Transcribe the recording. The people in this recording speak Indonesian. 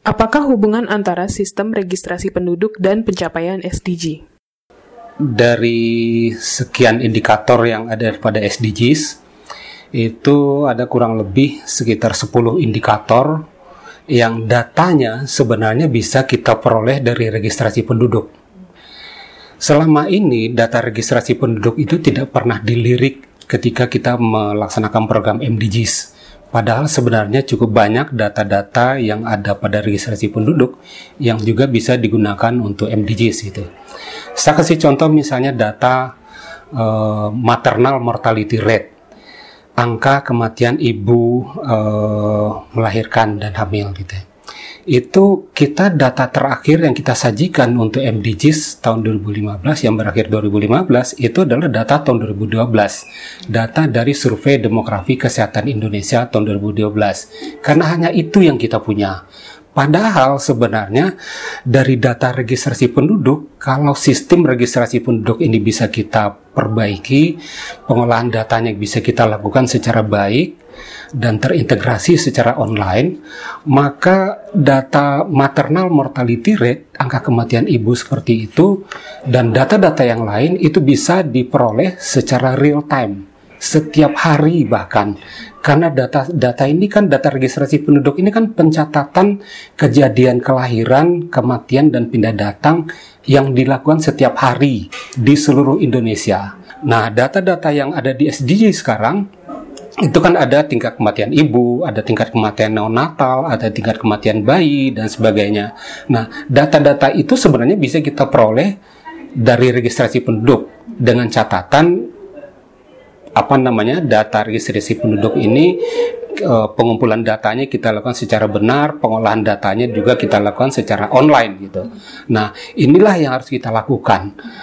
Apakah hubungan antara sistem registrasi penduduk dan pencapaian SDG? Dari sekian indikator yang ada pada SDGs, itu ada kurang lebih sekitar 10 indikator yang datanya sebenarnya bisa kita peroleh dari registrasi penduduk. Selama ini data registrasi penduduk itu tidak pernah dilirik ketika kita melaksanakan program MDGs. Padahal sebenarnya cukup banyak data-data yang ada pada registrasi penduduk yang juga bisa digunakan untuk MDGs gitu. Saya kasih contoh misalnya data maternal mortality rate, angka kematian ibu melahirkan dan hamil gitu. Itu kita data terakhir yang kita sajikan untuk MDGs tahun 2015 yang berakhir 2015 itu adalah data tahun 2012, data dari Survei Demografi Kesehatan Indonesia tahun 2012, karena hanya itu yang kita punya. Padahal sebenarnya dari data registrasi penduduk, kalau sistem registrasi penduduk ini bisa kita perbaiki, pengolahan datanya bisa kita lakukan secara baik dan terintegrasi secara online, maka data maternal mortality rate, angka kematian ibu seperti itu, dan data-data yang lain itu bisa diperoleh secara real time, setiap hari bahkan. Karena data ini kan, data registrasi penduduk ini kan pencatatan kejadian kelahiran, kematian, dan pindah datang yang dilakukan setiap hari di seluruh Indonesia. Nah, data-data yang ada di SDG sekarang, itu kan ada tingkat kematian ibu, ada tingkat kematian neonatal, ada tingkat kematian bayi, dan sebagainya. Nah, data-data itu sebenarnya bisa kita peroleh dari registrasi penduduk dengan catatan data registrasi penduduk ini pengumpulan datanya kita lakukan secara benar, pengolahan datanya juga kita lakukan secara online gitu. Nah, inilah yang harus kita lakukan.